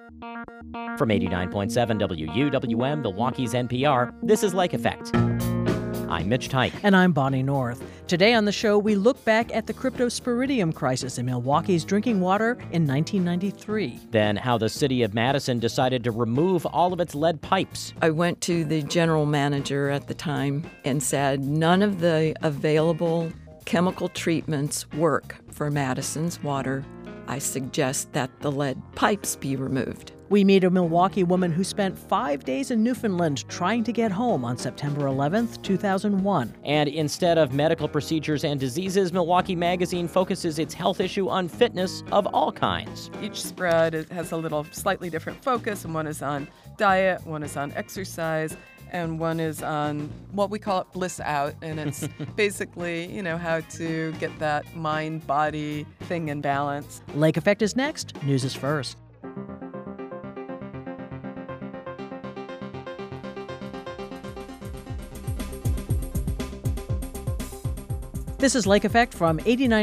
From 89.7 WUWM, Milwaukee's NPR, this is Lake Effect. I'm Mitch Teich. And I'm Bonnie North. Today on the show, we look back at the cryptosporidium crisis in Milwaukee's drinking water in 1993. Then how the city of Madison decided to remove all of its lead pipes. I went to the general manager at the time and said, none of the available chemical treatments work for Madison's water. I suggest that the lead pipes be removed. We meet a Milwaukee woman who spent 5 days in Newfoundland trying to get home on September 11th, 2001. And instead of medical procedures and diseases, Milwaukee Magazine focuses its health issue on fitness of all kinds. Each spread has a little slightly different focus, and one is on diet, one is on exercise, and one is on what we call it bliss out, and it's basically, how to get that mind-body thing in balance. Lake Effect is next. News is first. This is Lake Effect from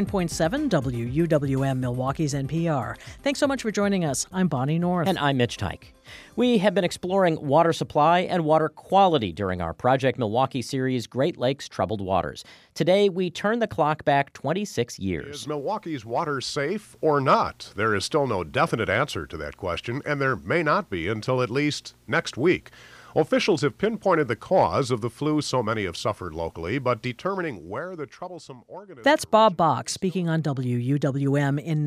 89.7 WUWM, Milwaukee's NPR. Thanks so much for joining us. I'm Bonnie North. And I'm Mitch Teich. We have been exploring water supply and water quality during our Project Milwaukee series, Great Lakes Troubled Waters. Today, we turn the clock back 26 years. Is Milwaukee's water safe or not? There is still no definite answer to that question, and there may not be until at least next week. Officials have pinpointed the cause of the flu so many have suffered locally, but determining where the troublesome organisms... That's Bob Bach speaking on WUWM in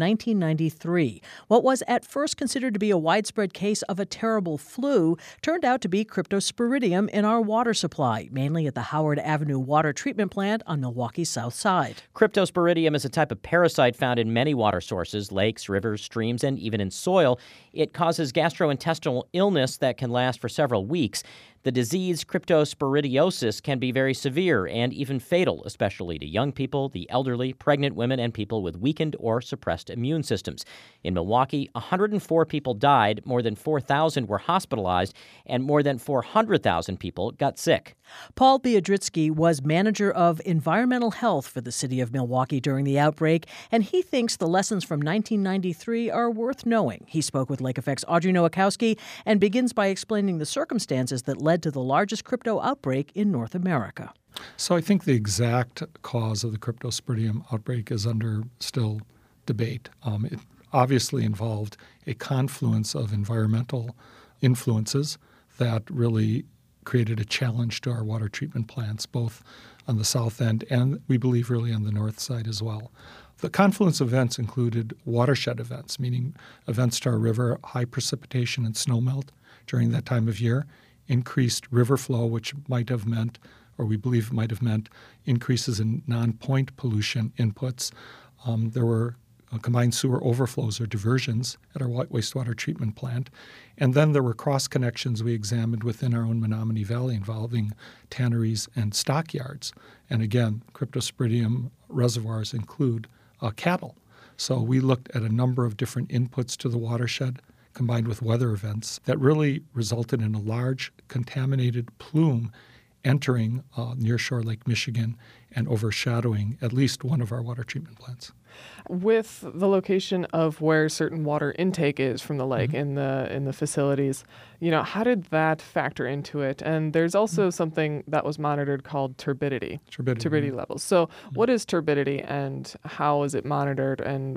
1993. What was at first considered to be a widespread case of a terrible flu turned out to be cryptosporidium in our water supply, mainly at the Howard Avenue Water Treatment Plant on Milwaukee's south side. Cryptosporidium is a type of parasite found in many water sources, lakes, rivers, streams, and even in soil. It causes gastrointestinal illness that can last for several weeks. The disease cryptosporidiosis can be very severe and even fatal, especially to young people, the elderly, pregnant women, and people with weakened or suppressed immune systems. In Milwaukee, 104 people died, more than 4,000 were hospitalized, and more than 400,000 people got sick. Paul Biedritsky was manager of environmental health for the city of Milwaukee during the outbreak, and he thinks the lessons from 1993 are worth knowing. He spoke with Lake Effect's Audrey Nowakowski and begins by explaining the circumstances that led to the largest crypto outbreak in North America. So I think the exact cause of the cryptosporidium outbreak is under still debate. It obviously involved a confluence of environmental influences that really created a challenge to our water treatment plants, both on the south end and we believe really on the north side as well. The confluence events included watershed events, meaning events to our river, high precipitation and snowmelt during that time of year, increased river flow, which might have meant, or we believe might have meant, increases in non-point pollution inputs. There were combined sewer overflows or diversions at our wastewater treatment plant. And then there were cross-connections we examined within our own Menominee Valley involving tanneries and stockyards. And again, cryptosporidium reservoirs include cattle. So we looked at a number of different inputs to the watershed combined with weather events that really resulted in a large contaminated plume entering nearshore Lake Michigan and overshadowing at least one of our water treatment plants. With the location of where certain water intake is from the lake in the facilities, how did that factor into it? And there's also something that was monitored called turbidity levels. So what is turbidity and how is it monitored, and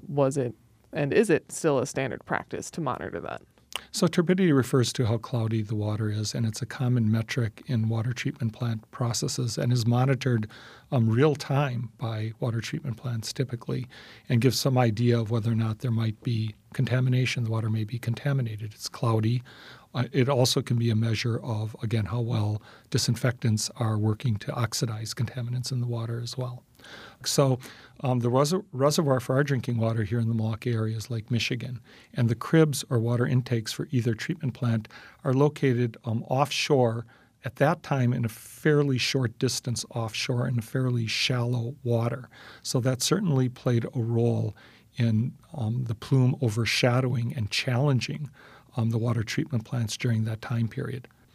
is it still a standard practice to monitor that? So turbidity refers to how cloudy the water is, and it's a common metric in water treatment plant processes and is monitored real time by water treatment plants typically, and gives some idea of whether or not there might be contamination. The water may be contaminated. It's cloudy. It also can be a measure of, again, how well disinfectants are working to oxidize contaminants in the water as well. So the reservoir for our drinking water here in the Milwaukee area is Lake Michigan, and the cribs or water intakes for either treatment plant are located offshore at that time in a fairly short distance offshore in a fairly shallow water. So that certainly played a role in the plume overshadowing and challenging the water treatment plants during that time period.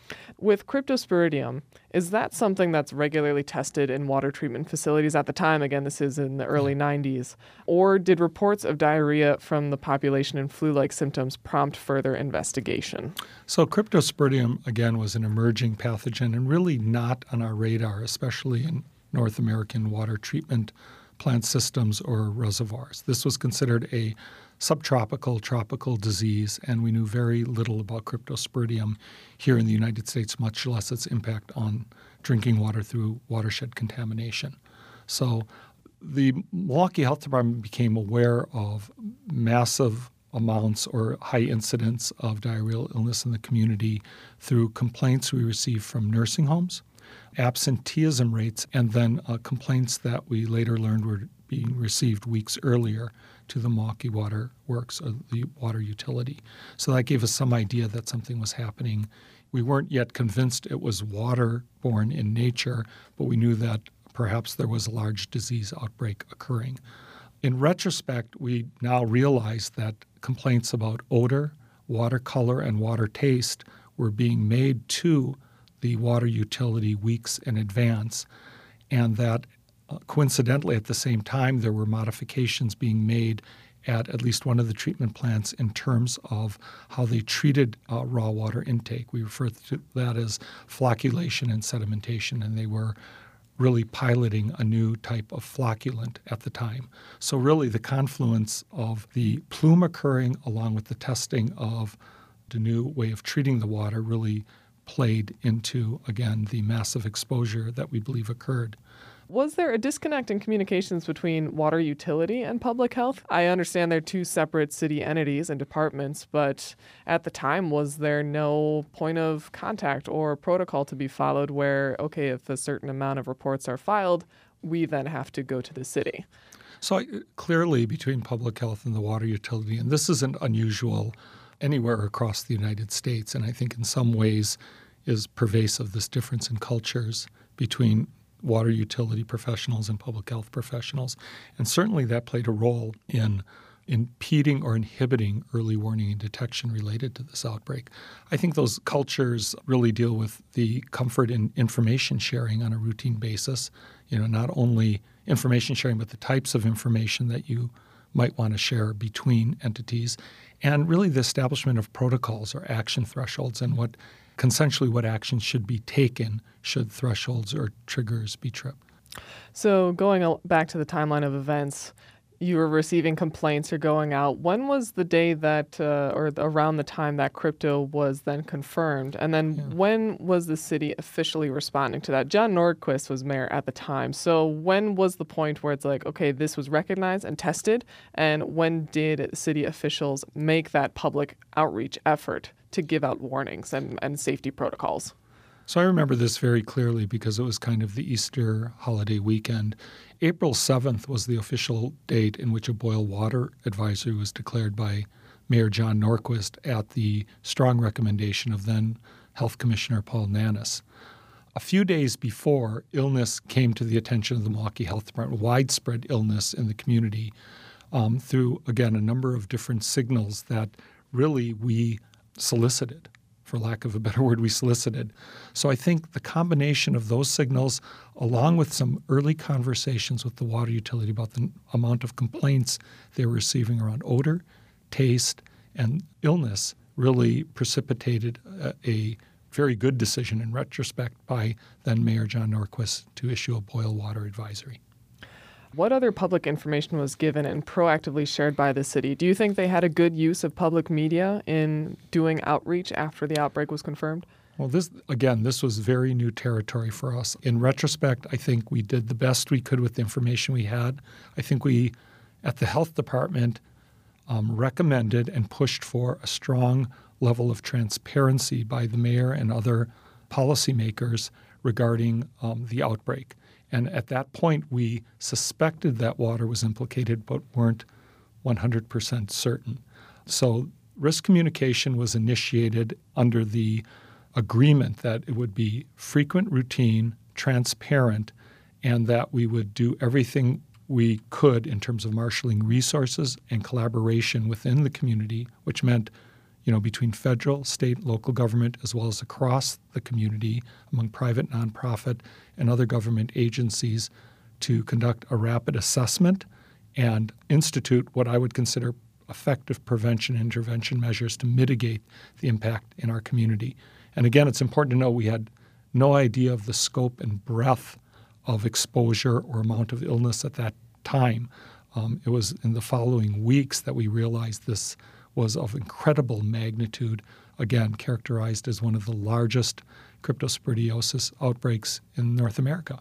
With cryptosporidium, is that something that's regularly tested in water treatment facilities at the time? Again, this is in the early 90s. Or did reports of diarrhea from the population and flu-like symptoms prompt further investigation? So cryptosporidium, again, was an emerging pathogen and really not on our radar, especially in North American water treatment plant systems or reservoirs. This was considered a subtropical, tropical disease, and we knew very little about cryptosporidium here in the United States, much less its impact on drinking water through watershed contamination. So the Milwaukee Health Department became aware of massive amounts or high incidence of diarrheal illness in the community through complaints we received from nursing homes, absenteeism rates, and then complaints that we later learned were being received weeks earlier to the Milwaukee Water Works, or the water utility. So that gave us some idea that something was happening. We weren't yet convinced it was waterborne in nature, but we knew that perhaps there was a large disease outbreak occurring. In retrospect, we now realize that complaints about odor, water color, and water taste were being made to the water utility weeks in advance, and that coincidentally, at the same time, there were modifications being made at least one of the treatment plants in terms of how they treated raw water intake. We refer to that as flocculation and sedimentation, and they were really piloting a new type of flocculant at the time. So really the confluence of the plume occurring along with the testing of the new way of treating the water really played into, again, the massive exposure that we believe occurred. Was there a disconnect in communications between water utility and public health? I understand they're two separate city entities and departments, but at the time, was there no point of contact or protocol to be followed where, okay, if a certain amount of reports are filed, we then have to go to the city? So clearly between public health and the water utility, and this isn't unusual anywhere across the United States, and I think in some ways is pervasive, this difference in cultures between water utility professionals and public health professionals. And certainly that played a role in impeding or inhibiting early warning and detection related to this outbreak. I think those cultures really deal with the comfort in information sharing on a routine basis, not only information sharing, but the types of information that you might want to share between entities, and really the establishment of protocols or action thresholds and what actions should be taken should thresholds or triggers be tripped. So going back to the timeline of events, you were receiving complaints, you're going out. When was the day that, or around the time that crypto was then confirmed? And then when was the city officially responding to that? John Nordquist was mayor at the time. So when was the point where it's like, okay, this was recognized and tested? And when did city officials make that public outreach effort to give out warnings and safety protocols? So I remember this very clearly because it was kind of the Easter holiday weekend. April 7th was the official date in which a boil water advisory was declared by Mayor John Nordquist at the strong recommendation of then Health Commissioner Paul Nannes. A few days before, illness came to the attention of the Milwaukee Health Department, widespread illness in the community through, again, a number of different signals that really we solicited. For lack of a better word, we solicited. So I think the combination of those signals, along with some early conversations with the water utility about the amount of complaints they were receiving around odor, taste, and illness, really precipitated a very good decision in retrospect by then Mayor John Nordquist to issue a boil water advisory. What other public information was given and proactively shared by the city? Do you think they had a good use of public media in doing outreach after the outbreak was confirmed? Well, this was very new territory for us. In retrospect, I think we did the best we could with the information we had. I think we, at the health department, recommended and pushed for a strong level of transparency by the mayor and other policymakers regarding the outbreak. And at that point, we suspected that water was implicated but weren't 100% certain. So risk communication was initiated under the agreement that it would be frequent, routine, transparent, and that we would do everything we could in terms of marshaling resources and collaboration within the community, which meant, between federal, state, local government, as well as across the community among private, nonprofit, and other government agencies to conduct a rapid assessment and institute what I would consider effective prevention and intervention measures to mitigate the impact in our community. And again, it's important to know we had no idea of the scope and breadth of exposure or amount of illness at that time. It was in the following weeks that we realized this was of incredible magnitude, again, characterized as one of the largest cryptosporidiosis outbreaks in North America.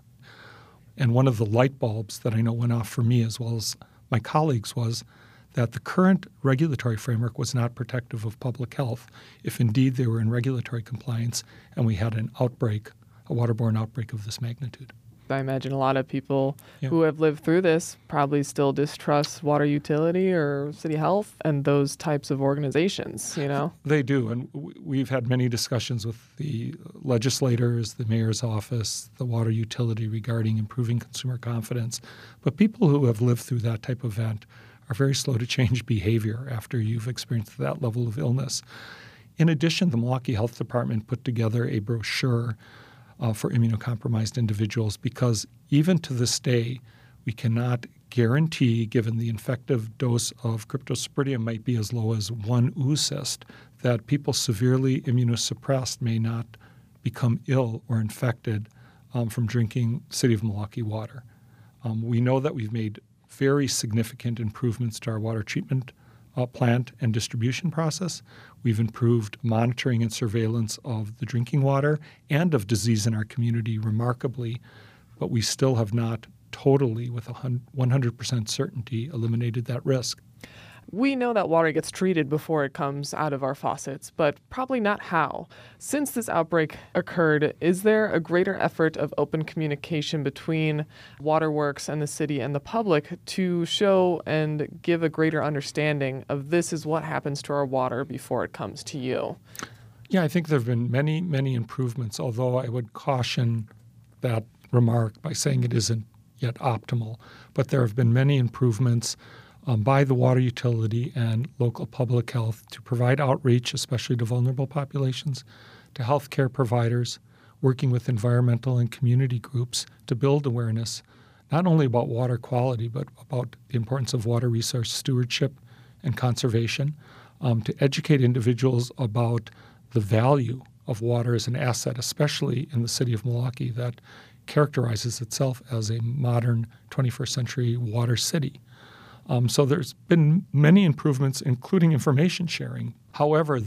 And one of the light bulbs that I know went off for me as well as my colleagues was that the current regulatory framework was not protective of public health if indeed they were in regulatory compliance and we had an outbreak, a waterborne outbreak of this magnitude. I imagine a lot of people who have lived through this probably still distrust water utility or city health and those types of organizations, They do. And we've had many discussions with the legislators, the mayor's office, the water utility regarding improving consumer confidence. But people who have lived through that type of event are very slow to change behavior after you've experienced that level of illness. In addition, the Milwaukee Health Department put together a brochure for immunocompromised individuals because even to this day, we cannot guarantee, given the infective dose of cryptosporidium might be as low as 1 oocyst, that people severely immunosuppressed may not become ill or infected from drinking City of Milwaukee water. We know that we've made very significant improvements to our water treatment plant and distribution process. We've improved monitoring and surveillance of the drinking water and of disease in our community remarkably, but we still have not totally, with 100% certainty, eliminated that risk. We know that water gets treated before it comes out of our faucets, but probably not how. Since this outbreak occurred, is there a greater effort of open communication between waterworks and the city and the public to show and give a greater understanding of this is what happens to our water before it comes to you? Yeah, I think there have been many, many improvements, although I would caution that remark by saying it isn't yet optimal. But there have been many improvements by the water utility and local public health to provide outreach, especially to vulnerable populations, to healthcare providers, working with environmental and community groups to build awareness, not only about water quality, but about the importance of water resource stewardship and conservation, to educate individuals about the value of water as an asset, especially in the city of Milwaukee that characterizes itself as a modern 21st century water city. So there's been many improvements, including information sharing. However,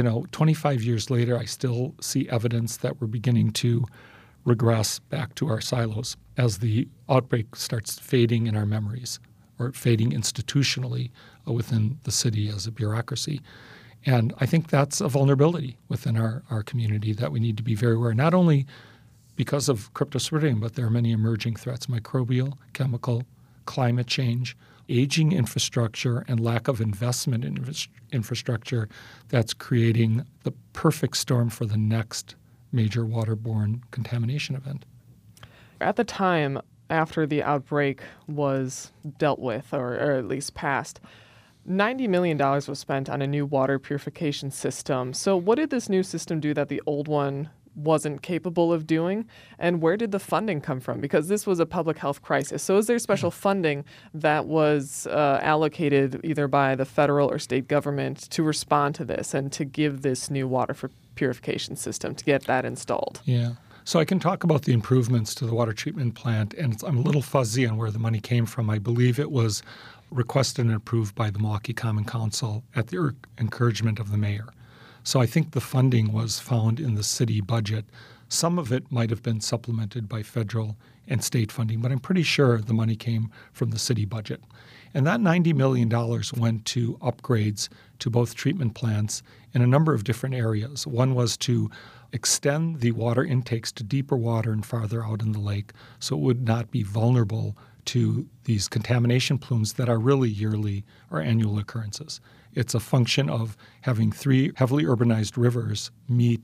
25 years later, I still see evidence that we're beginning to regress back to our silos as the outbreak starts fading in our memories or fading institutionally within the city as a bureaucracy. And I think that's a vulnerability within our community that we need to be very aware, not only because of cryptosporidium, but there are many emerging threats, microbial, chemical, climate change, aging infrastructure, and lack of investment in infrastructure that's creating the perfect storm for the next major waterborne contamination event. At the time after the outbreak was dealt with, or at least passed, $90 million was spent on a new water purification system. So what did this new system do that the old one wasn't capable of doing? And where did the funding come from? Because this was a public health crisis. So is there special funding that was allocated either by the federal or state government to respond to this and to give this new water purification system, to get that installed? Yeah. So I can talk about the improvements to the water treatment plant, and I'm a little fuzzy on where the money came from. I believe it was requested and approved by the Milwaukee Common Council at the encouragement of the mayor. So I think the funding was found in the city budget. Some of it might have been supplemented by federal and state funding, but I'm pretty sure the money came from the city budget. And that $90 million went to upgrades to both treatment plants in a number of different areas. One was to extend the water intakes to deeper water and farther out in the lake so it would not be vulnerable to these contamination plumes that are really yearly or annual occurrences. It's a function of having 3 heavily urbanized rivers meet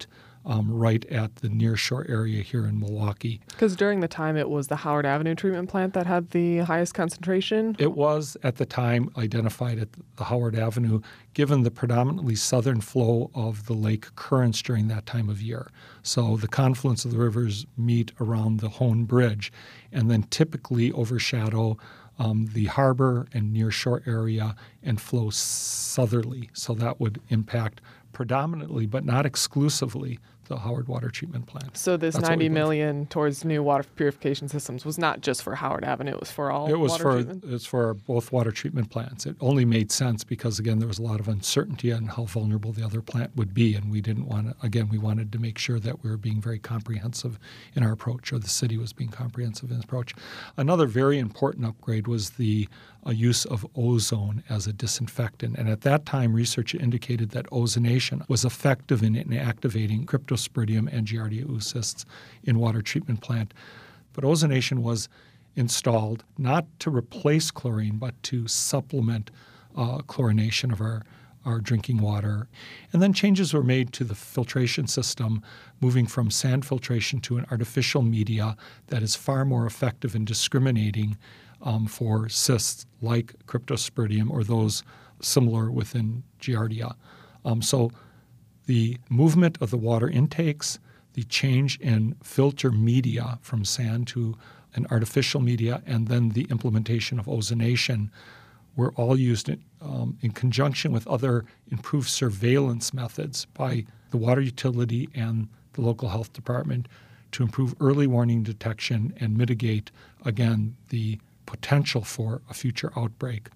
right at the nearshore area here in Milwaukee. Because during the time, it was the Howard Avenue treatment plant that had the highest concentration? It was, at the time, identified at the Howard Avenue, given the predominantly southern flow of the lake currents during that time of year. So the confluence of the rivers meet around the Hone Bridge and then typically overshadow the harbor and nearshore area and flow southerly. So that would impact predominantly, but not exclusively, the Howard Water Treatment Plant. So this $90 million towards new water purification systems was not just for Howard Avenue, it was for all water treatment? It was for both water treatment plants. It only made sense because, again, there was a lot of uncertainty on how vulnerable the other plant would be, and we didn't want to, again, we wanted to make sure that we were being very comprehensive in our approach, or the city was being comprehensive in its approach. Another very important upgrade was the use of ozone as a disinfectant. And at that time, research indicated that ozonation was effective in inactivating Cryptosporidium and Giardia oocysts in water treatment plant. But ozonation was installed not to replace chlorine, but to supplement chlorination of our drinking water. And then changes were made to the filtration system, moving from sand filtration to an artificial media that is far more effective in discriminating for cysts like Cryptosporidium or those similar within Giardia. So the movement of the water intakes, the change in filter media from sand to an artificial media, and then the implementation of ozonation were all used in conjunction with other improved surveillance methods by the water utility and the local health department to improve early warning detection and mitigate, again, the potential for a future outbreak.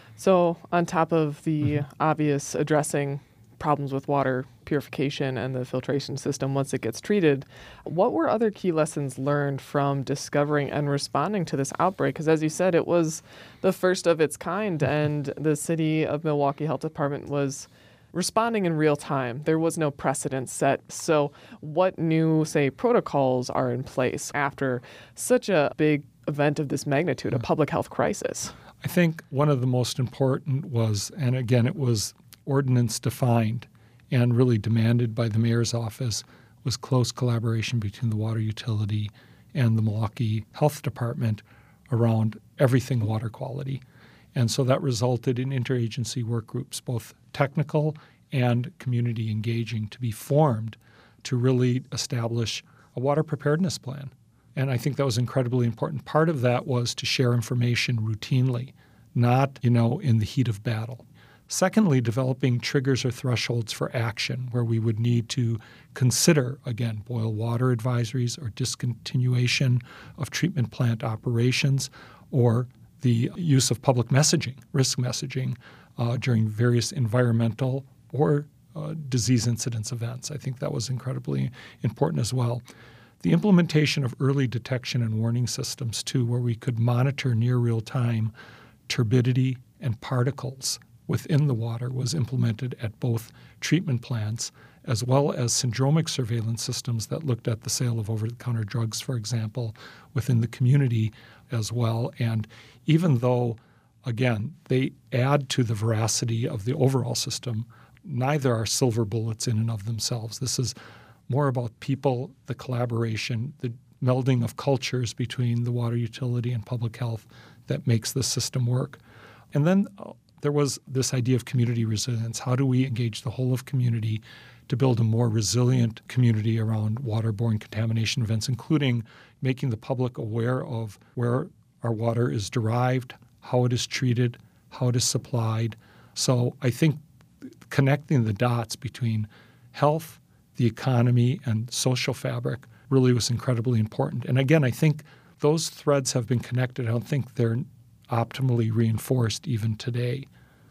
So on top of the obvious addressing problems with water purification and the filtration system once it gets treated, what were other key lessons learned from discovering and responding to this outbreak? Because as you said, it was the first of its kind, and the City of Milwaukee Health Department was responding in real time. There was no precedent set. So what new, say, protocols are in place after such a big event of this magnitude, a public health crisis? I think one of the most important was, and again, it was ordinance defined and really demanded by the mayor's office, was close collaboration between the water utility and the Milwaukee Health Department around everything water quality. And so that resulted in interagency work groups, both technical and community engaging, to be formed to really establish a water preparedness plan. And I think that was incredibly important. Part of that was to share information routinely, not, in the heat of battle. Secondly, developing triggers or thresholds for action where we would need to consider, again, boil water advisories or discontinuation of treatment plant operations, or the use of public messaging, risk messaging, during various environmental or disease incidence events. I think that was incredibly important as well. The implementation of early detection and warning systems, too, where we could monitor near real time turbidity and particles within the water, was implemented at both treatment plants, as well as syndromic surveillance systems that looked at the sale of over-the-counter drugs, for example, within the community as well. And even though, again, they add to the veracity of the overall system, neither are silver bullets in and of themselves. This is more about people, the collaboration, the melding of cultures between the water utility and public health that makes the system work. And then there was this idea of community resilience. How do we engage the whole of community to build a more resilient community around waterborne contamination events, including making the public aware of where our water is derived, how it is treated, how it is supplied. So I think connecting the dots between health, the economy, and social fabric really was incredibly important. And again, I think those threads have been connected. I don't think they're optimally reinforced even today,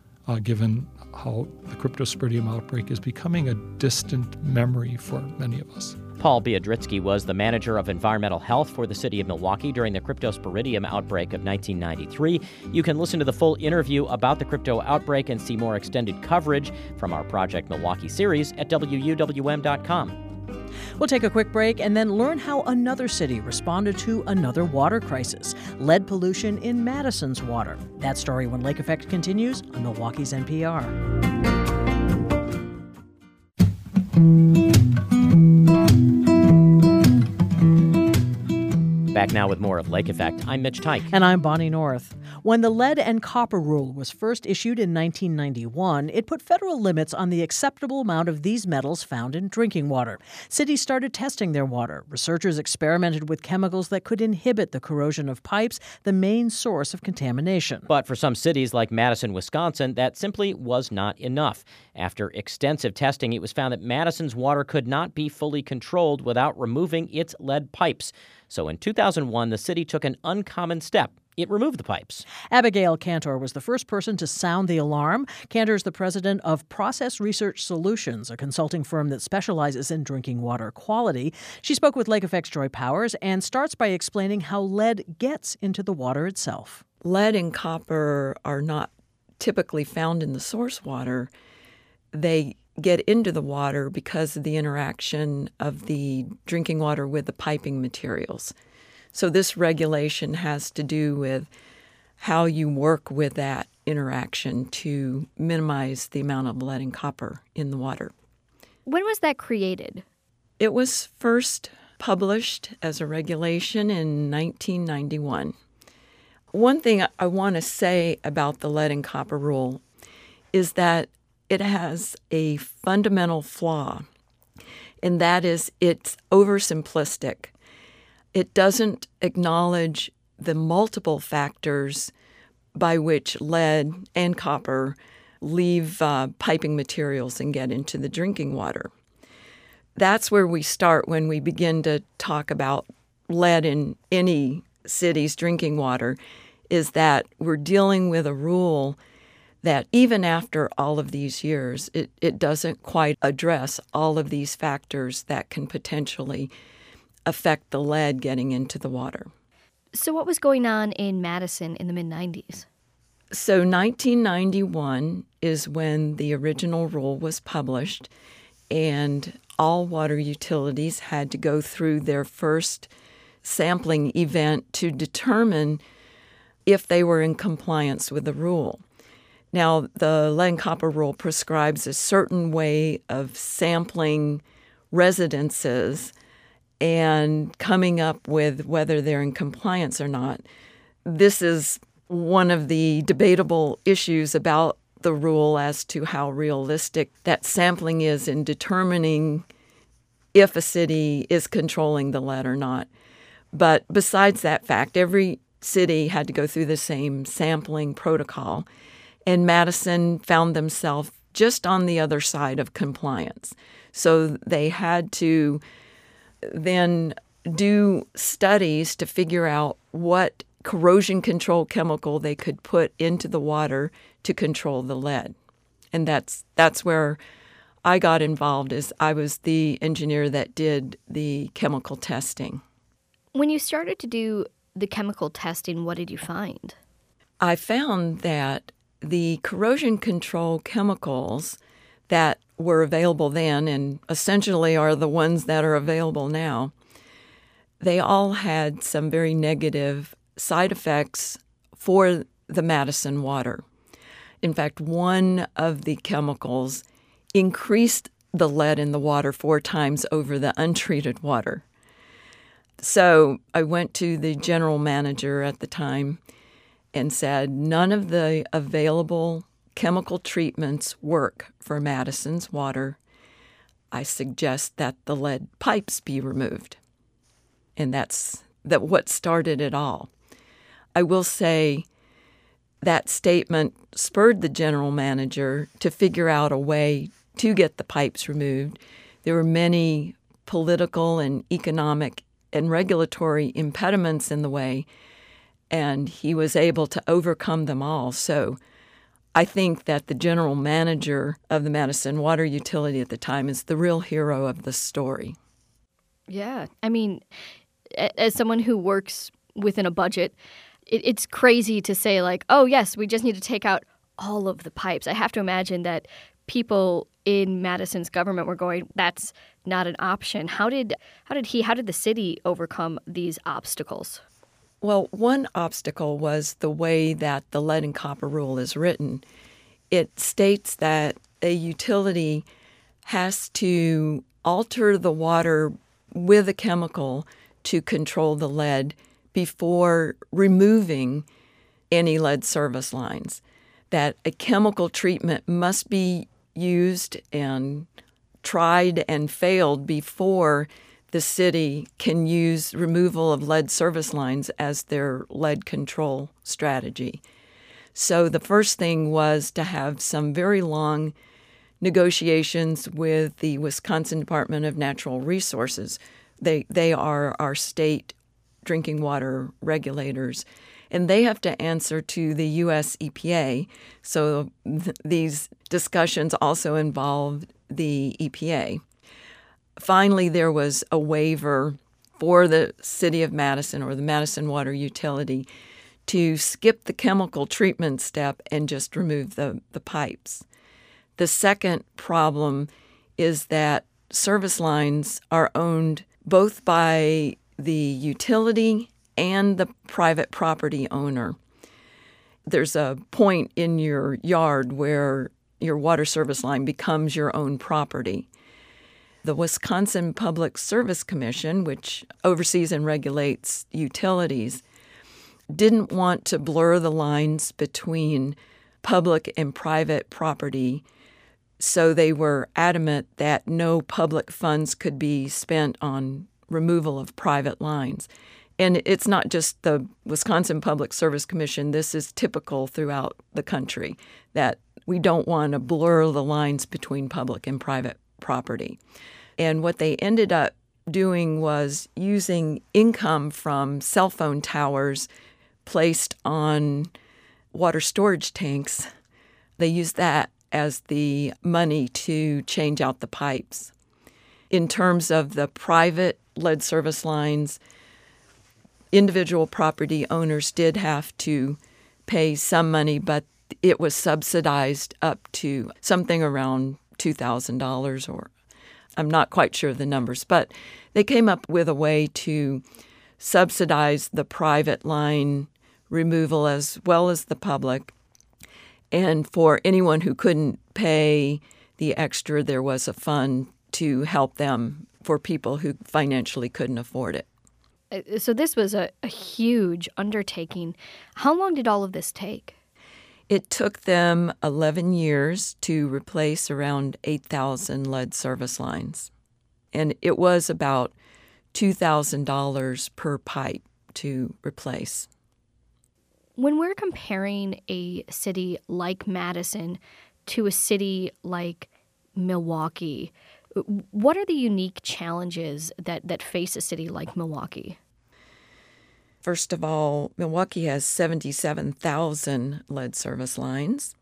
given how the Cryptosporidium outbreak is becoming a distant memory for many of us. Paul Biedrzycki was the manager of environmental health for the City of Milwaukee during the Cryptosporidium outbreak of 1993. You can listen to the full interview about the crypto outbreak and see more extended coverage from our Project Milwaukee series at WUWM.com. We'll take a quick break and then learn how another city responded to another water crisis, lead pollution in Madison's water. That story when Lake Effect continues on Milwaukee's NPR. Back now with more of Lake Effect. I'm Mitch Tyke. And I'm Bonnie North. When the lead and copper rule was first issued in 1991, it put federal limits on the acceptable amount of these metals found in drinking water. Cities started testing their water. Researchers experimented with chemicals that could inhibit the corrosion of pipes, the main source of contamination. But for some cities like Madison, Wisconsin, that simply was not enough. After extensive testing, it was found that Madison's water could not be fully controlled without removing its lead pipes. So in 2001, the city took an uncommon step. It removed the pipes. Abigail Cantor was the first person to sound the alarm. Cantor is the president of Process Research Solutions, a consulting firm that specializes in drinking water quality. She spoke with Lake Effect's Joy Powers and starts by explaining how lead gets into the water itself. Lead and copper are not typically found in the source water. They get into the water because of the interaction of the drinking water with the piping materials. So this regulation has to do with how you work with that interaction to minimize the amount of lead and copper in the water. When was that created? It was first published as a regulation in 1991. One thing I want to say about the lead and copper rule is that it has a fundamental flaw, and that is it's oversimplistic. It doesn't acknowledge the multiple factors by which lead and copper leave piping materials and get into the drinking water. That's where we start when we begin to talk about lead in any city's drinking water, is that we're dealing with a rule that even after all of these years, it doesn't quite address all of these factors that can potentially affect the lead getting into the water. So what was going on in Madison in the mid-90s? So 1991 is when the original rule was published, and all water utilities had to go through their first sampling event to determine if they were in compliance with the rule. Now, the lead and copper rule prescribes a certain way of sampling residences and coming up with whether they're in compliance or not. This is one of the debatable issues about the rule as to how realistic that sampling is in determining if a city is controlling the lead or not. But besides that fact, every city had to go through the same sampling protocol, and Madison found themselves just on the other side of compliance. So they had to then do studies to figure out what corrosion control chemical they could put into the water to control the lead. And that's where I got involved, as I was the engineer that did the chemical testing. When you started to do the chemical testing, what did you find? I found that the corrosion control chemicals that were available then and essentially are the ones that are available now, they all had some very negative side effects for the Madison water. In fact, one of the chemicals increased the lead in the water 4 times over the untreated water. So I went to the general manager at the time and said, none of the available chemical treatments work for Madison's water. I suggest that the lead pipes be removed. And that's what started it all. I will say that statement spurred the general manager to figure out a way to get the pipes removed. There were many political and economic and regulatory impediments in the way, and he was able to overcome them all. So I think that the general manager of the Madison Water Utility at the time is the real hero of the story. Yeah. I mean, as someone who works within a budget, it's crazy to say, like, oh, yes, we just need to take out all of the pipes. I have to imagine that people in Madison's government were going, that's not an option. How did the city overcome these obstacles? Well, one obstacle was the way that the lead and copper rule is written. It states that a utility has to alter the water with a chemical to control the lead before removing any lead service lines, that a chemical treatment must be used and tried and failed before the city can use removal of lead service lines as their lead control strategy. So the first thing was to have some very long negotiations with the Wisconsin Department of Natural Resources. They are our state drinking water regulators, and they have to answer to the U.S. EPA. So these discussions also involved the EPA. Finally, there was a waiver for the City of Madison or the Madison Water Utility to skip the chemical treatment step and just remove the pipes. The second problem is that service lines are owned both by the utility and the private property owner. There's a point in your yard where your water service line becomes your own property. The Wisconsin Public Service Commission, which oversees and regulates utilities, didn't want to blur the lines between public and private property, so they were adamant that no public funds could be spent on removal of private lines. And it's not just the Wisconsin Public Service Commission. This is typical throughout the country, that we don't want to blur the lines between public and private property. And what they ended up doing was using income from cell phone towers placed on water storage tanks. They used that as the money to change out the pipes. In terms of the private lead service lines, individual property owners did have to pay some money, but it was subsidized up to something around $2,000, or I'm not quite sure of the numbers, but they came up with a way to subsidize the private line removal as well as the public. And for anyone who couldn't pay the extra, there was a fund to help them for people who financially couldn't afford it. So this was a huge undertaking. How long did all of this take? It took them 11 years to replace around 8,000 lead service lines. And it was about $2,000 per pipe to replace. When we're comparing a city like Madison to a city like Milwaukee, what are the unique challenges that face a city like Milwaukee? First of all, Milwaukee has 77,000 lead service lines.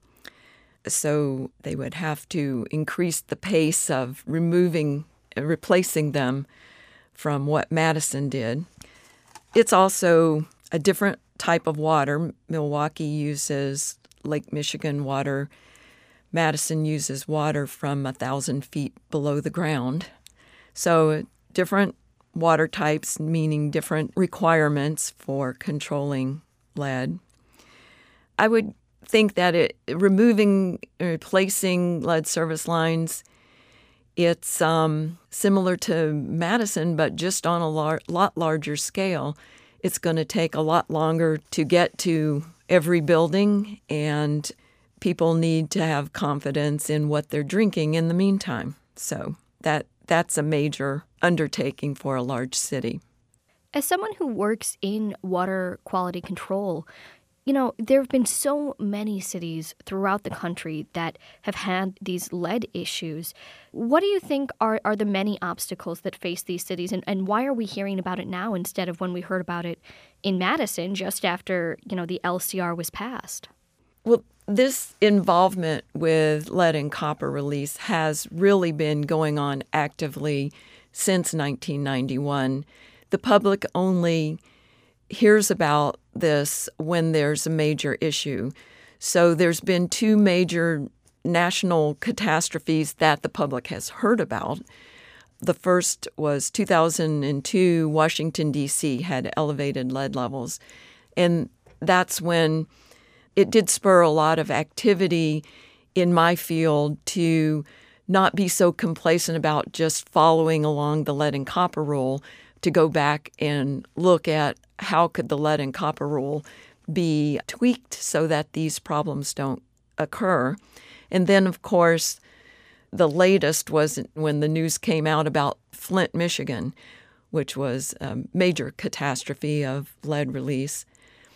So they would have to increase the pace of replacing them from what Madison did. It's also a different type of water. Milwaukee uses Lake Michigan water. Madison uses water from 1,000 feet below the ground. So different water types, meaning different requirements for controlling lead. I would think that removing and replacing lead service lines, it's similar to Madison, but just on a lot larger scale. It's going to take a lot longer to get to every building, and people need to have confidence in what they're drinking in the meantime. So that's a major undertaking for a large city. As someone who works in water quality control, there have been so many cities throughout the country that have had these lead issues. What do you think are the many obstacles that face these cities, and why are we hearing about it now instead of when we heard about it in Madison just after, the LCR was passed? Well, this involvement with lead and copper release has really been going on actively since 1991. The public only hears about this when there's a major issue. So there's been two major national catastrophes that the public has heard about. The first was 2002, Washington, D.C. had elevated lead levels. And that's when it did spur a lot of activity in my field to not be so complacent about just following along the lead and copper rule, to go back and look at how could the lead and copper rule be tweaked so that these problems don't occur. And then, of course, the latest was when the news came out about Flint, Michigan, which was a major catastrophe of lead release.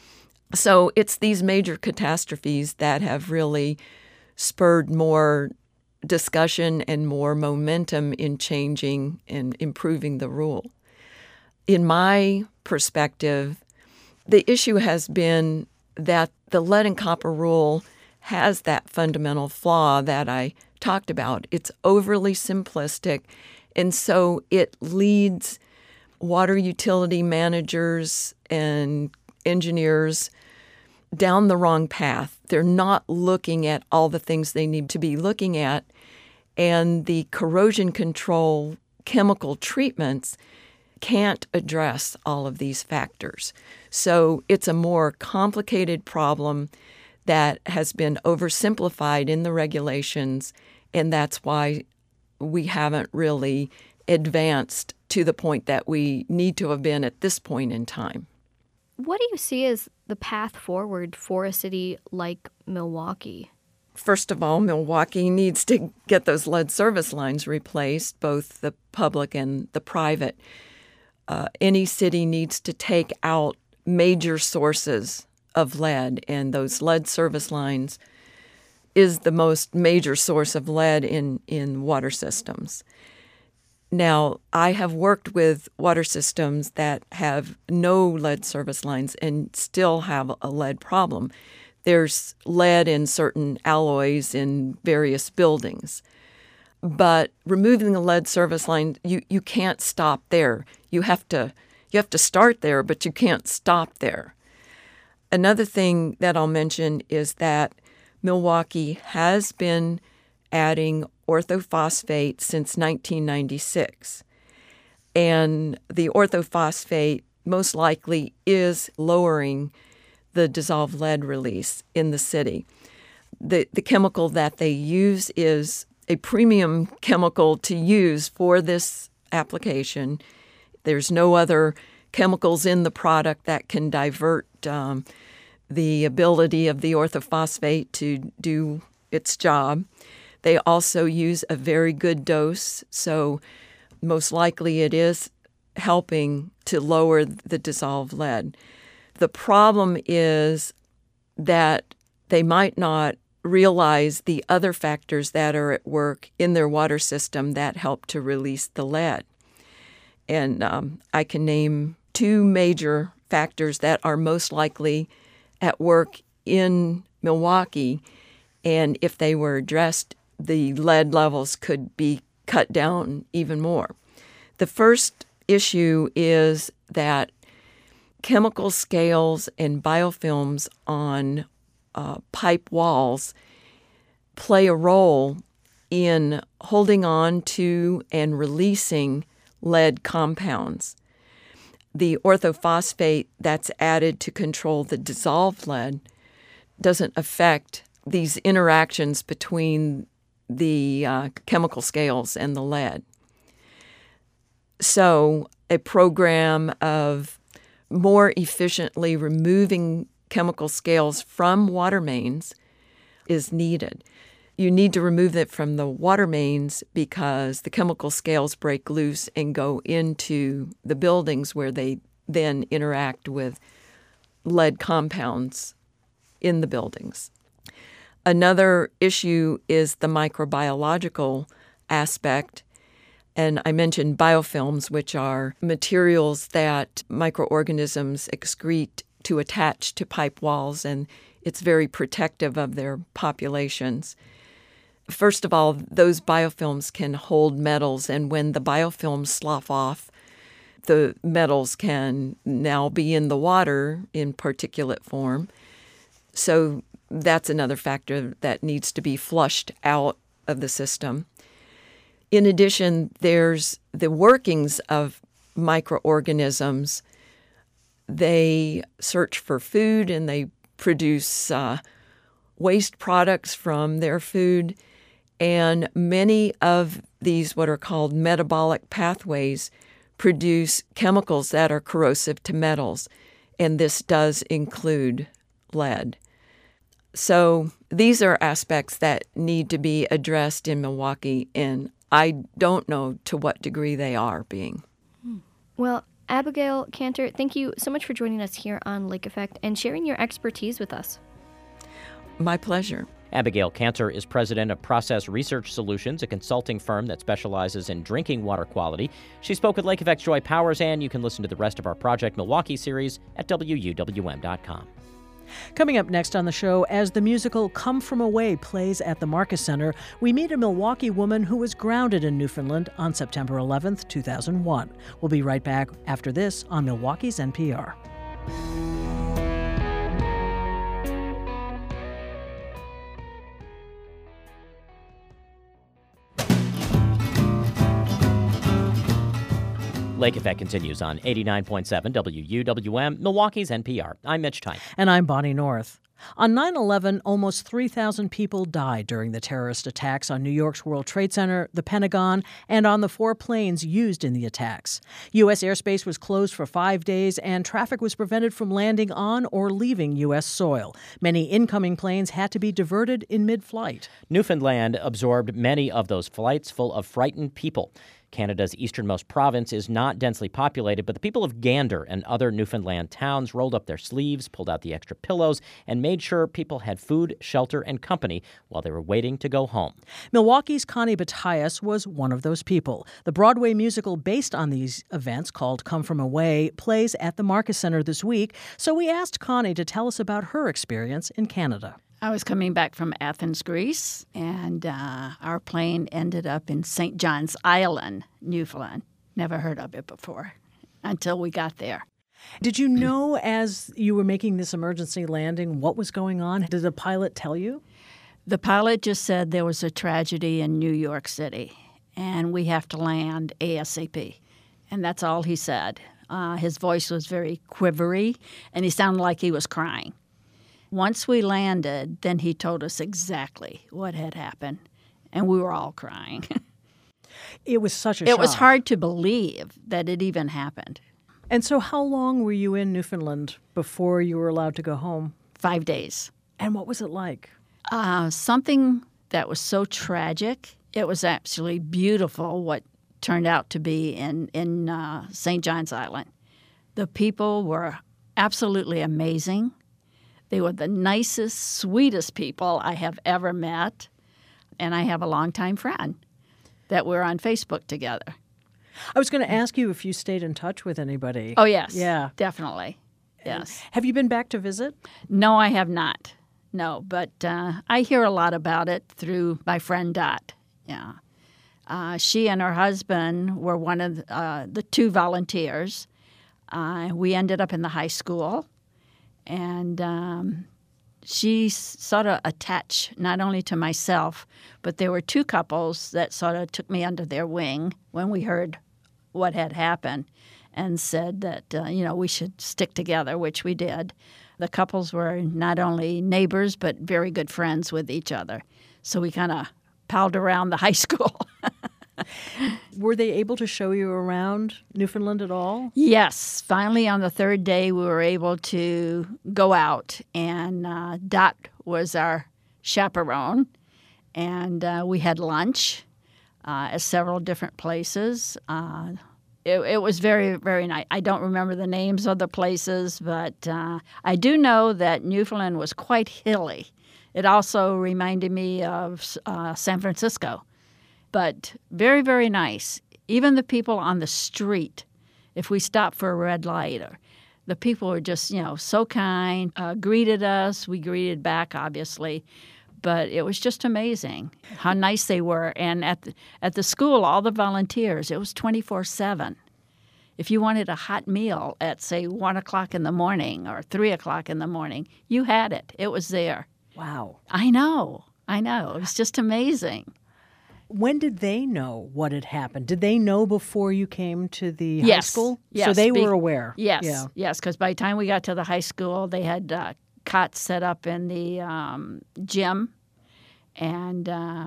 So it's these major catastrophes that have really spurred more discussion and more momentum in changing and improving the rule. In my perspective, the issue has been that the lead and copper rule has that fundamental flaw that I talked about. It's overly simplistic, and so it leads water utility managers and engineers down the wrong path. They're not looking at all the things they need to be looking at, and the corrosion control chemical treatments can't address all of these factors. So it's a more complicated problem that has been oversimplified in the regulations, and that's why we haven't really advanced to the point that we need to have been at this point in time. What do you see as the path forward for a city like Milwaukee? First of all, Milwaukee needs to get those lead service lines replaced, both the public and the private. Any city needs to take out major sources of lead, and those lead service lines is the most major source of lead in water systems. Now, I have worked with water systems that have no lead service lines and still have a lead problem. There's lead in certain alloys in various buildings. But removing the lead service line, you can't stop there. You have to start there, but you can't stop there. Another thing that I'll mention is that Milwaukee has been adding orthophosphate since 1996. And the orthophosphate most likely is lowering the dissolved lead release in the city. The chemical that they use is a premium chemical to use for this application. There's no other chemicals in the product that can divert the ability of the orthophosphate to do its job. They also use a very good dose, so most likely it is helping to lower the dissolved lead. The problem is that they might not realize the other factors that are at work in their water system that help to release the lead. And I can name two major factors that are most likely at work in Milwaukee, and if they were addressed, the lead levels could be cut down even more. The first issue is that chemical scales and biofilms on pipe walls play a role in holding on to and releasing lead compounds. The orthophosphate that's added to control the dissolved lead doesn't affect these interactions between the chemical scales and the lead. So a program of more efficiently removing chemical scales from water mains is needed. You need to remove it from the water mains because the chemical scales break loose and go into the buildings where they then interact with lead compounds in the buildings. Another issue is the microbiological aspect. And I mentioned biofilms, which are materials that microorganisms excrete to attach to pipe walls, and it's very protective of their populations. First of all, those biofilms can hold metals, and when the biofilms slough off, the metals can now be in the water in particulate form. So that's another factor that needs to be flushed out of the system. In addition, there's the workings of microorganisms. They search for food and they produce waste products from their food. And many of these, what are called metabolic pathways, produce chemicals that are corrosive to metals, and this does include lead. So these are aspects that need to be addressed in Milwaukee, and I don't know to what degree they are being. Well, Abigail Cantor, thank you so much for joining us here on Lake Effect and sharing your expertise with us. My pleasure. Abigail Cantor is president of Process Research Solutions, a consulting firm that specializes in drinking water quality. She spoke with Lake Effect's Joy Powers, and you can listen to the rest of our Project Milwaukee series at WUWM.com. Coming up next on the show, as the musical Come From Away plays at the Marcus Center, we meet a Milwaukee woman who was grounded in Newfoundland on September 11th, 2001. We'll be right back after this on Milwaukee's NPR. Lake Effect continues on 89.7 WUWM, Milwaukee's NPR. I'm Mitch Tyne. And I'm Bonnie North. On 9/11, almost 3,000 people died during the terrorist attacks on New York's World Trade Center, the Pentagon, and on the 4 planes used in the attacks. U.S. airspace was closed for 5 days, and traffic was prevented from landing on or leaving U.S. soil. Many incoming planes had to be diverted in mid-flight. Newfoundland absorbed many of those flights full of frightened people. Canada's easternmost province is not densely populated, but the people of Gander and other Newfoundland towns rolled up their sleeves, pulled out the extra pillows, and made sure people had food, shelter, and company while they were waiting to go home. Milwaukee's Connie Batias was one of those people. The Broadway musical based on these events, called Come From Away, plays at the Marcus Center this week, so we asked Connie to tell us about her experience in Canada. I was coming back from Athens, Greece, and our plane ended up in St. John's Island, Newfoundland. Never heard of it before until we got there. Did you know as you were making this emergency landing what was going on? Did the pilot tell you? The pilot just said there was a tragedy in New York City, and we have to land ASAP. And that's all he said. His voice was very quivery, and he sounded like he was crying. Once we landed, then he told us exactly what had happened, and we were all crying. It was such a shock. It was hard to believe that it even happened. And so how long were you in Newfoundland before you were allowed to go home? 5 days. And what was it like? Something that was so tragic. It was absolutely beautiful what turned out to be in St. John's Island. The people were absolutely amazing. They were the nicest, sweetest people I have ever met. And I have a longtime friend that we're on Facebook together. I was going to ask you if you stayed in touch with anybody. Oh, yes. Yeah. Definitely. Yes. Have you been back to visit? No, I have not. No, but I hear a lot about it through my friend Dot. Yeah. She and her husband were one of the 2 volunteers. We ended up in the high school. And she sort of attached not only to myself, but there were 2 couples that sort of took me under their wing when we heard what had happened and said that, we should stick together, which we did. The couples were not only neighbors, but very good friends with each other. So we kind of palled around the high school. Were they able to show you around Newfoundland at all? Yes. Finally, on the 3rd day, we were able to go out, and Dot was our chaperone, and we had lunch at several different places. It was very, very nice. I don't remember the names of the places, but I do know that Newfoundland was quite hilly. It also reminded me of San Francisco. But very, very nice. Even the people on the street, if we stopped for a red light, the people were just, so kind, greeted us. We greeted back, obviously. But it was just amazing how nice they were. And at the school, all the volunteers, it was 24/7. If you wanted a hot meal at, say, 1 o'clock in the morning or 3 o'clock in the morning, you had it. It was there. Wow. I know. It was just amazing. When did they know what had happened? Did they know before you came to the high school? Yes. So they were aware? Yes. Yeah. Yes, because by the time we got to the high school, they had cots set up in the gym. And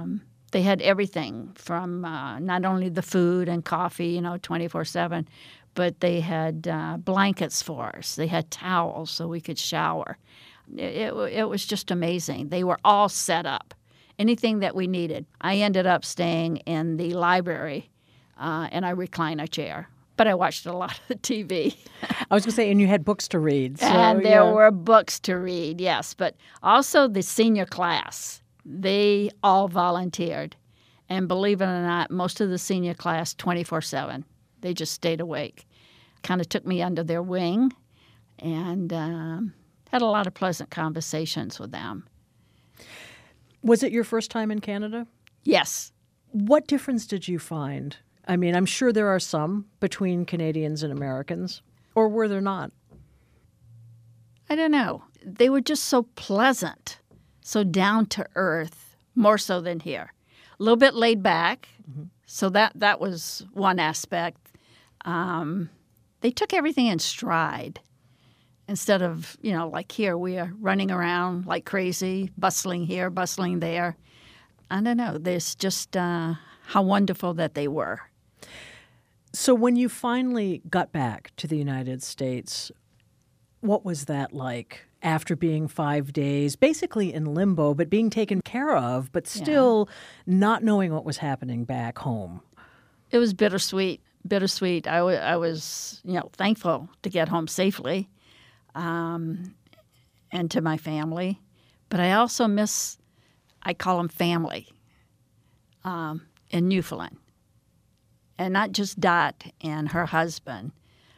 They had everything from not only the food and coffee, 24/7, but they had blankets for us. They had towels so we could shower. It was just amazing. They were all set up, anything that we needed. I ended up staying in the library in a recliner chair, but I watched a lot of TV. I was going to say, and you had books to read. So, and there were books to read, yes, but also the senior class. They all volunteered. And believe it or not, most of the senior class, 24/7. They just stayed awake. Kind of took me under their wing and had a lot of pleasant conversations with them. Was it your first time in Canada? Yes. What difference did you find? I mean, I'm sure there are some between Canadians and Americans, or were there not? I don't know. They were just so pleasant, so down to earth, more so than here. A little bit laid back, so that was one aspect. They took everything in stride instead of, like here, we are running around like crazy, bustling here, bustling there. I don't know. There's just how wonderful that they were. So when you finally got back to the United States, what was that like after being 5 days, basically in limbo, but being taken care of, but still not knowing what was happening back home? It was bittersweet. Bittersweet. I was, thankful to get home safely and to my family. But I also miss, I call them family in Newfoundland. And not just Dot and her husband,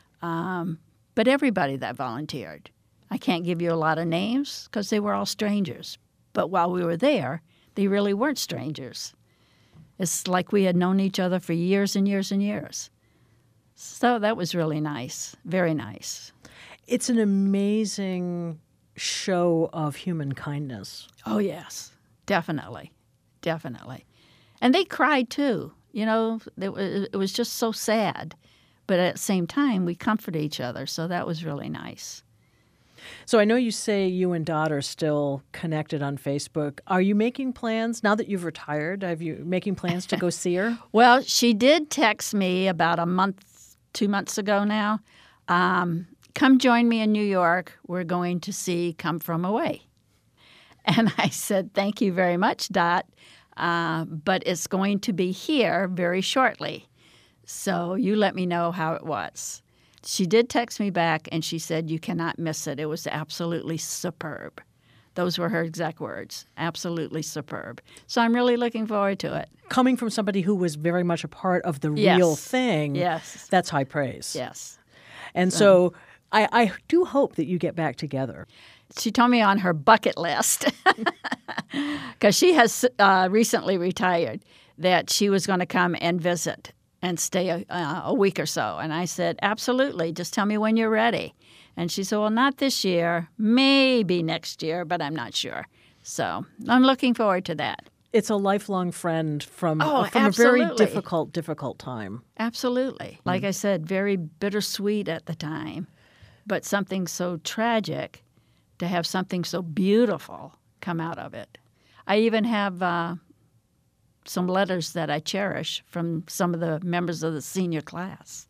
but everybody that volunteered. I can't give you a lot of names because they were all strangers. But while we were there, they really weren't strangers. It's like we had known each other for years and years and years. So that was really nice, very nice. It's an amazing show of human kindness. Oh, yes, definitely, definitely. And they cried, too. It was just so sad. But at the same time, we comforted each other, so that was really nice. So I know you say you and Dot are still connected on Facebook. Are you making plans, now that you've retired, are you making plans to go see her? Well, she did text me about 2 months ago now. Come join me in New York. We're going to see Come From Away. And I said, thank you very much, Dot, but it's going to be here very shortly. So you let me know how it was. She did text me back, and she said, you cannot miss it. It was absolutely superb. Those were her exact words, absolutely superb. So I'm really looking forward to it. Coming from somebody who was very much a part of the real thing, that's high praise. Yes. And so I do hope that you get back together. She told me on her bucket list, because she has recently retired, that she was going to come and visit and stay a week or so. And I said, absolutely, just tell me when you're ready. And she said, well, not this year, maybe next year, but I'm not sure. So I'm looking forward to that. It's a lifelong friend from a very difficult time. Absolutely. Like I said, very bittersweet at the time, but something so tragic to have something so beautiful come out of it. I even have some letters that I cherish from some of the members of the senior class.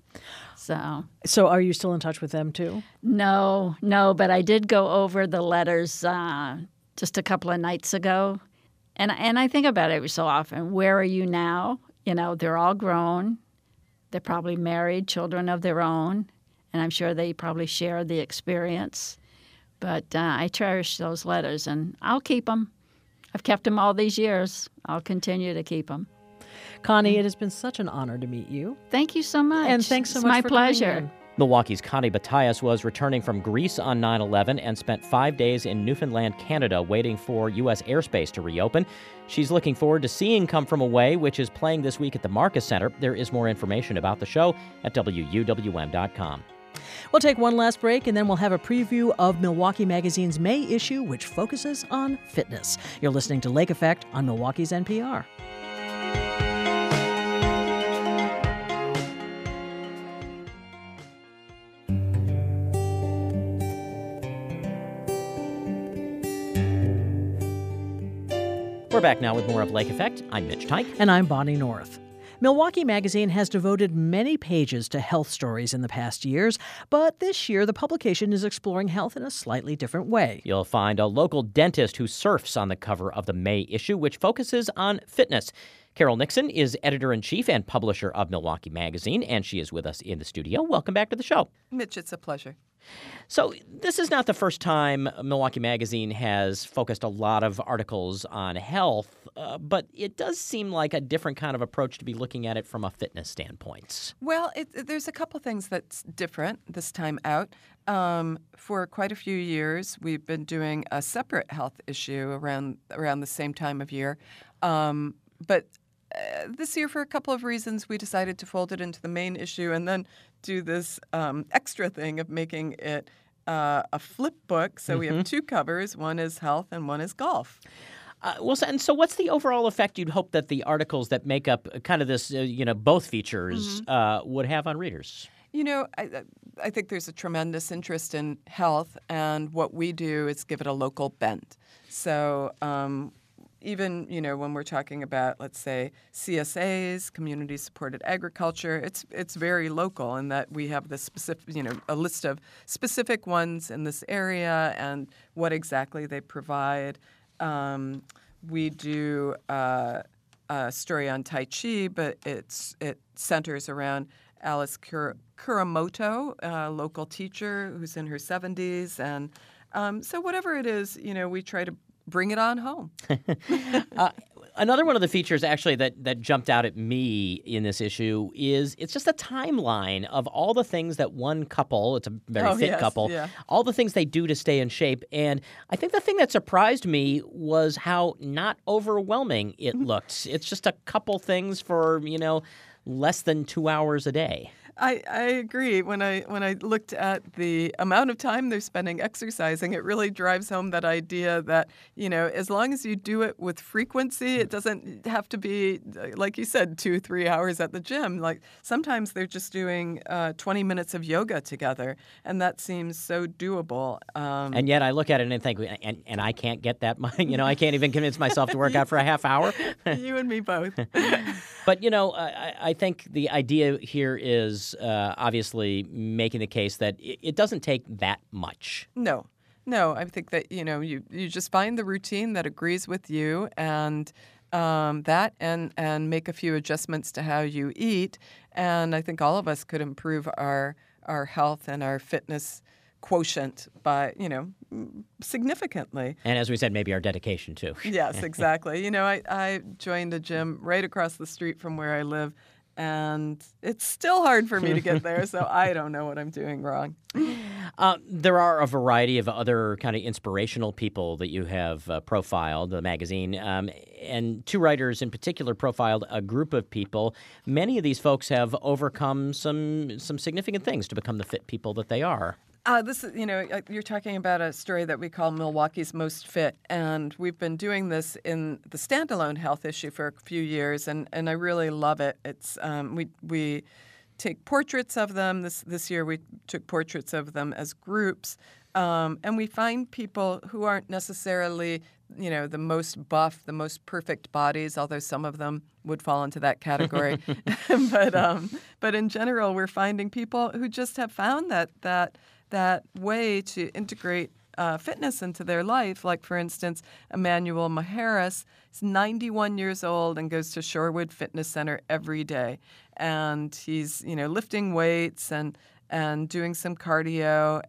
So are you still in touch with them too? No, but I did go over the letters just a couple of nights ago. And I think about it every so often. Where are you now? They're all grown. They're probably married, children of their own. And I'm sure they probably share the experience. But I cherish those letters, and I'll keep them. I've kept them all these years. I'll continue to keep them. Connie, it has been such an honor to meet you. Thank you so much. And thanks so much my for pleasure. coming in. Milwaukee's Connie Batias was returning from Greece on 9/11 and spent 5 days in Newfoundland, Canada, waiting for U.S. airspace to reopen. She's looking forward to seeing Come From Away, which is playing this week at the Marcus Center. There is more information about the show at WUWM.com. We'll take one last break, and then we'll have a preview of Milwaukee Magazine's May issue, which focuses on fitness. You're listening to Lake Effect on Milwaukee's NPR. We're back now with more of Lake Effect. I'm Mitch Tyke. And I'm Bonnie North. Milwaukee Magazine has devoted many pages to health stories in the past years, but this year the publication is exploring health in a slightly different way. You'll find a local dentist who surfs on the cover of the May issue, which focuses on fitness. Carol Nixon is editor-in-chief and publisher of Milwaukee Magazine, and she is with us in the studio. Welcome back to the show. Mitch, it's a pleasure. So this is not the first time Milwaukee Magazine has focused a lot of articles on health, but it does seem like a different kind of approach to be looking at it from a fitness standpoint. Well, there's a couple things that's different this time out. For quite a few years, we've been doing a separate health issue around the same time of year. But this year, for a couple of reasons, we decided to fold it into the main issue and then do this extra thing of making it a flip book. So we have two covers. One is health and one is golf. So what's the overall effect you'd hope that the articles that make up kind of this, both features would have on readers? I think there's a tremendous interest in health, and what we do is give it a local bent. So even, when we're talking about, let's say, CSAs, community-supported agriculture, it's very local in that we have the specific, a list of specific ones in this area and what exactly they provide. We do a story on Tai Chi, but it centers around Alice Kuramoto, a local teacher who's in her 70s. And so whatever it is, we try to bring it on home. Another one of the features actually that jumped out at me in this issue is it's just a timeline of all the things that one couple, it's a very fit couple, all the things they do to stay in shape. And I think the thing that surprised me was how not overwhelming it looked. It's just a couple things for, less than 2 hours a day. I agree. When I looked at the amount of time they're spending exercising, it really drives home that idea that, as long as you do it with frequency, it doesn't have to be, like you said, 2-3 hours at the gym. Like sometimes they're just doing 20 minutes of yoga together, and that seems so doable. And yet I look at it and think, and I can't get that, I can't even convince myself to work out for a half hour. You and me both. But, I think the idea here is obviously making the case that it doesn't take that much. No, I think that, you just find the routine that agrees with you and and make a few adjustments to how you eat. And I think all of us could improve our health and our fitness quotient by, significantly. And as we said, maybe our dedication too. Yes, exactly. I joined a gym right across the street from where I live, and it's still hard for me to get there, so I don't know what I'm doing wrong. There are a variety of other kind of inspirational people that you have profiled, the magazine, and two writers in particular profiled a group of people. Many of these folks have overcome some significant things to become the fit people that they are. This is, you're talking about a story that we call Milwaukee's Most Fit, and we've been doing this in the standalone health issue for a few years, and I really love it. It's we take portraits of them. This year we took portraits of them as groups, and we find people who aren't necessarily, the most buff, the most perfect bodies, although some of them would fall into that category. But in general, we're finding people who just have found that way to integrate fitness into their life. Like, for instance, Emmanuel Maharis is 91 years old and goes to Shorewood Fitness Center every day. And he's, lifting weights and doing some cardio,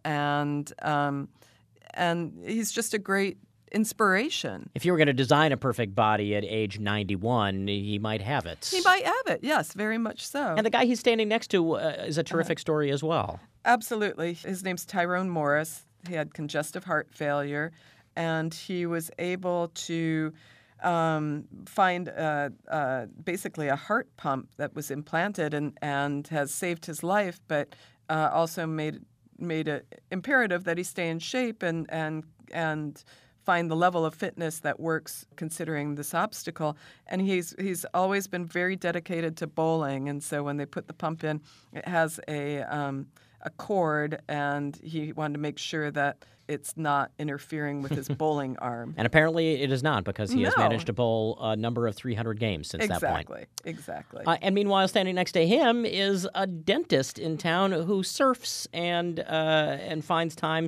and he's just a great inspiration. If you were going to design a perfect body at age 91, he might have it. He might have it, yes, very much so. And the guy he's standing next to is a terrific story as well. Absolutely. His name's Tyrone Morris. He had congestive heart failure, and he was able to find basically a heart pump that was implanted and has saved his life, but also made it imperative that he stay in shape and find the level of fitness that works considering this obstacle. And he's always been very dedicated to bowling, and so when they put the pump in, it has a cord, and he wanted to make sure that it's not interfering with his bowling arm. And apparently it is not, because he has No. managed to bowl a number of 300 games since that point. Exactly. And meanwhile, standing next to him is a dentist in town who surfs and finds time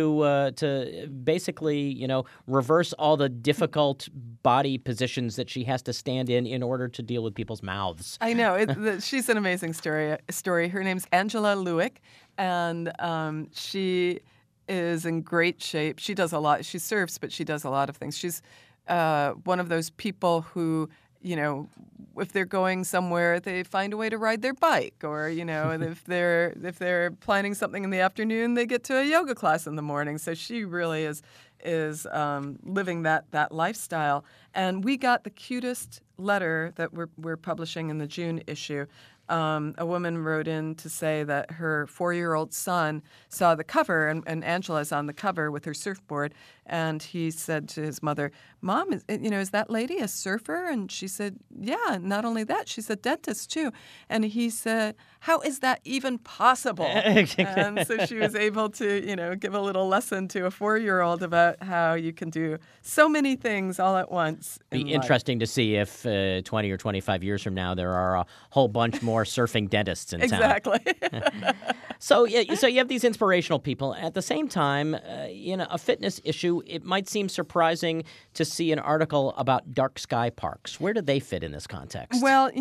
to basically, reverse all the difficult body positions that she has to stand in order to deal with people's mouths. I know. She's an amazing story. Her name's Angela Lewick, and she is in great shape. She does a lot. She surfs, but she does a lot of things. She's one of those people who, if they're going somewhere, they find a way to ride their bike, or if they're planning something in the afternoon, they get to a yoga class in the morning. So she really is living that lifestyle. And we got the cutest letter that we're publishing in the June issue. A woman wrote in to say that her 4-year-old son saw the cover, and Angela's on the cover with her surfboard, and he said to his mother, "Mom, is that lady a surfer?" And she said, "Yeah, not only that, she's a dentist too." And he said, "How is that even possible?" And so she was able to, give a little lesson to a 4-year-old about how you can do so many things all at once. Be interesting to see if 20 or 25 years from now there are a whole bunch more surfing dentists in town. Exactly. So you have these inspirational people. At the same time, in a fitness issue, it might seem surprising to see an article about dark sky parks. Where do they fit in this context? Well,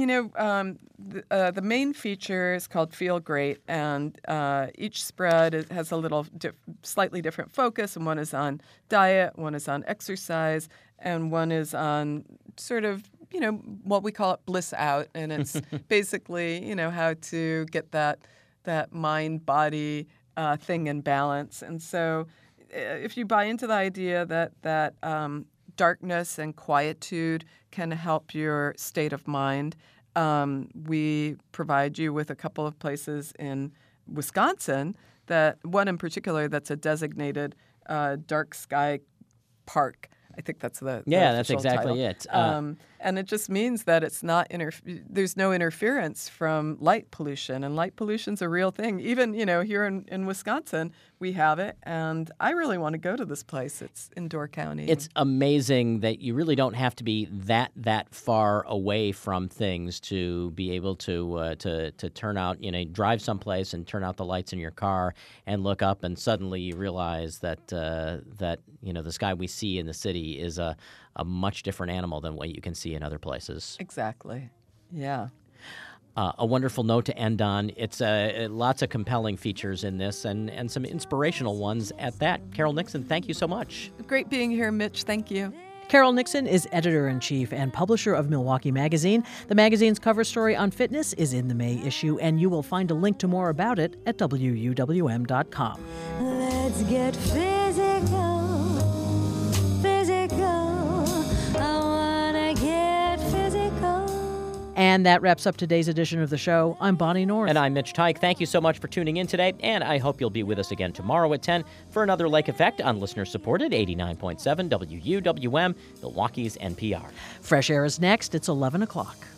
the main feature is called Feel Great, and each spread has a little slightly different focus, and one is on diet, one is on exercise, and one is on sort of what we call it bliss out, and it's basically how to get that mind-body thing in balance. And so if you buy into the idea that darkness and quietude can help your state of mind, we provide you with a couple of places in Wisconsin, that one in particular that's a designated dark sky park. I think that's the that's official exactly title. it. And it just means that it's not there's no interference from light pollution, and light pollution's a real thing. Even here in Wisconsin, we have it, and I really want to go to this place. It's in Door County. It's amazing that you really don't have to be that far away from things to be able to turn out, drive someplace and turn out the lights in your car and look up, and suddenly you realize that the sky we see in the city is a much different animal than what you can see in other places. Exactly. Yeah. A wonderful note to end on. It's lots of compelling features in this, and some inspirational ones at that. Carol Nixon, thank you so much. Great being here, Mitch. Thank you. Carol Nixon is editor-in-chief and publisher of Milwaukee Magazine. The magazine's cover story on fitness is in the May issue, and you will find a link to more about it at WUWM.com. Let's get physical. And that wraps up today's edition of the show. I'm Bonnie North. And I'm Mitch Teich. Thank you so much for tuning in today, and I hope you'll be with us again tomorrow at 10 for another Lake Effect on listener-supported 89.7 WUWM, Milwaukee's NPR. Fresh Air is next. It's 11 o'clock.